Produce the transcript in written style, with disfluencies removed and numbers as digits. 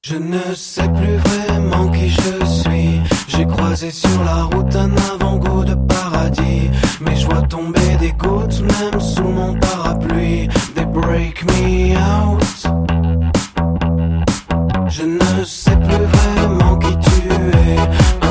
Je ne sais plus vraiment qui je suis. J'ai croisé sur la route un avant-goût de paradis. Mais je vois tomber des gouttes même sous mon parapluie. They break me out. Je ne sais plus vraiment qui tu es.